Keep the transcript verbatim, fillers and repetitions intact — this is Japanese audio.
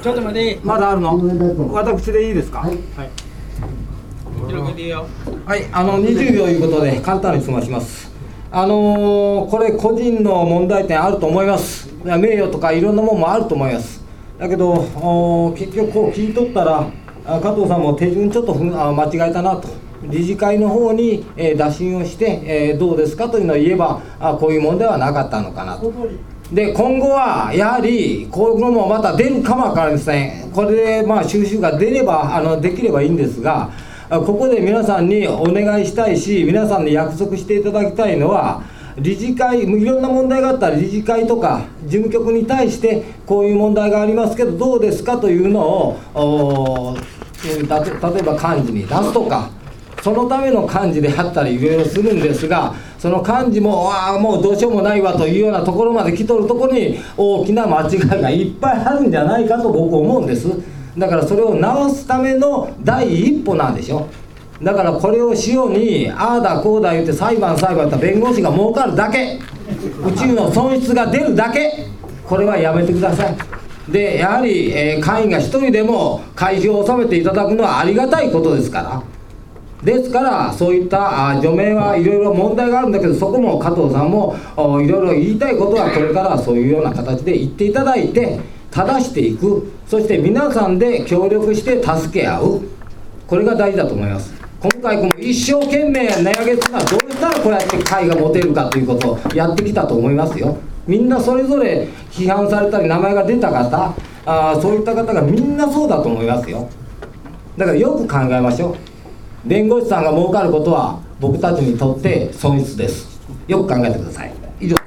ちょっと待て。 まだあるの？私でいいですか？はい。 広げていいよ。 はい、あのにじゅうびょういうことで簡単に済まします。あのー、これ個人の問題点あると思います。名誉とかいろんなものもあると思います。だけど結局こう聞いとったら加藤さんも手順ちょっとあ間違えたなと。理事会の方に、えー、打診をして、えー、どうですかというのを言えばあこういう問題はなかったのかなと。で今後はやはりこういうのもまた出るかもわからないですね。これでまあ収集が出ればあのできればいいんですが、ここで皆さんにお願いしたいし皆さんに約束していただきたいのは、理事会いろんな問題があったら理事会とか事務局に対してこういう問題がありますけどどうですかというのを例えば幹事に出すとか、そのための幹事であったりいろいろするんですが、その幹事もああもうどうしようもないわというようなところまで来とるところに大きな間違いがいっぱいあるんじゃないかと僕思うんです。だからそれを直すための第一歩なんでしょ。だからこれをしようにああだこうだ言って裁判裁判って弁護士が儲かるだけ、宇宙の損失が出るだけ、これはやめてください。でやはり、えー、会員が一人でも会費を納めていただくのはありがたいことですから。ですからそういったあ除名はいろいろ問題があるんだけど、そこも加藤さんもいろいろ言いたいことはこれからそういうような形で言っていただいて正していく、そして皆さんで協力して助け合う、これが大事だと思います。今回この一生懸命値上げするのはどうしたらこうやって会が持てるかということをやってきたと思いますよ。みんなそれぞれ批判されたり名前が出た方あそういった方がみんなそうだと思いますよ。だからよく考えましょう。弁護士さんが儲かることは僕たちにとって損失です。よく考えてください。以上。